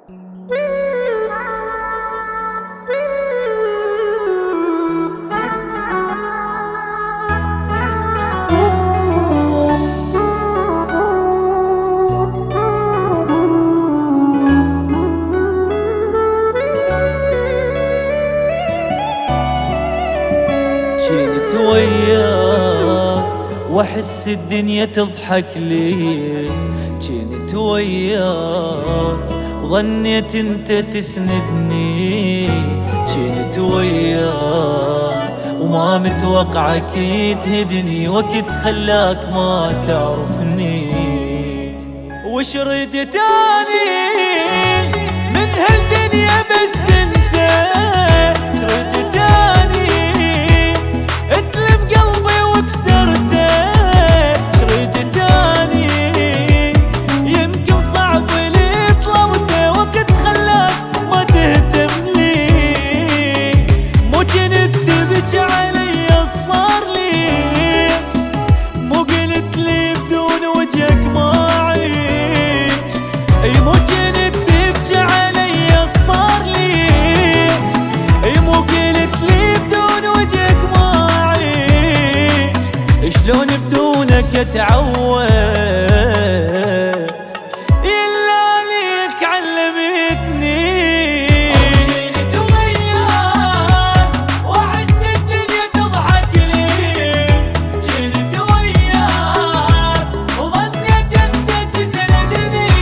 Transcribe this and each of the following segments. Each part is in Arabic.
جيت وياك واحس الدنيا تضحك لي، جيت وياك وظنيت انت تسندني، جيت وياك وما متوقعك تهدني، وقت خلاك ما تعرفني. وش ردت اني من هالدنيا بس انت، ردت اني اتلم قلبي وكسرته، ردت اني يمكن صعب اللي طلبته، وقت خلاك ما تهتم لي. مو جنت تبكي علي صار ليش، مو قلت لي بدون وجهك ما اعيش. اي مو جنت تبكي علي صار ليش، اي مو قلت لي بدون وجهك ما اعيش. شلون بدونك اتعود الا ليك علمتني. جيت وياك واحس الدنيا تضحك لي، جيت وياك وظنيت انت تسندني.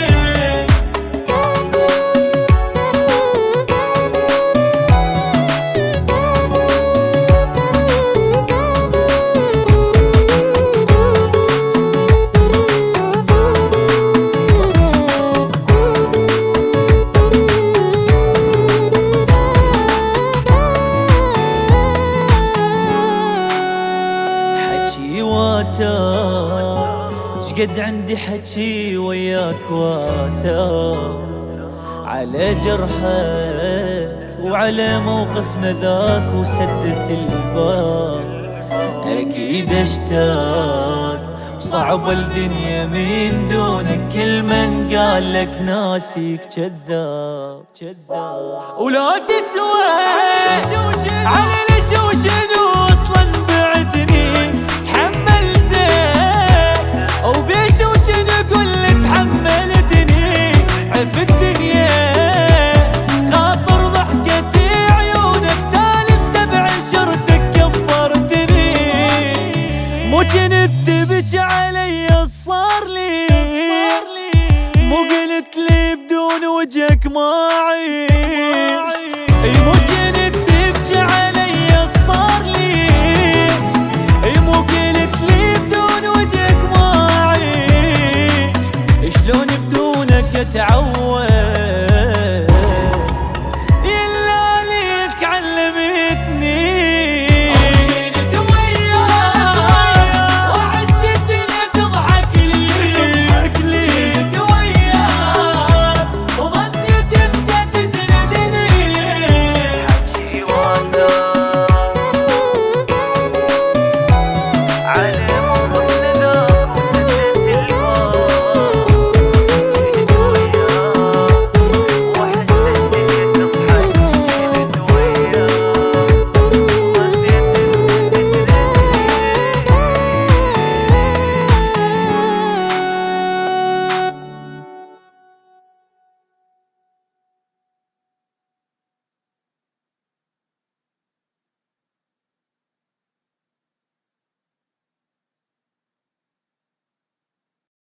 حكي واتر شقد عندي حكي وياك واتر، على جرحك وعلى موقفنا ذاك وسدة الباب. اكيد اشتاق وصعب الدنيا من دونك، كل من قال لك ناسيك كذاب كذاب. ولا تسوى على ليش وشنو اصلا بعدني، تحملتك او بيش وشنو قول تحملتني. عف الدنيا خاطر ضحكت عيونك، تالي انت بعشرتك كفرتني. مو جنت تبكي علي صار لي، مو قلت لي بدون وجهك ما اعيش.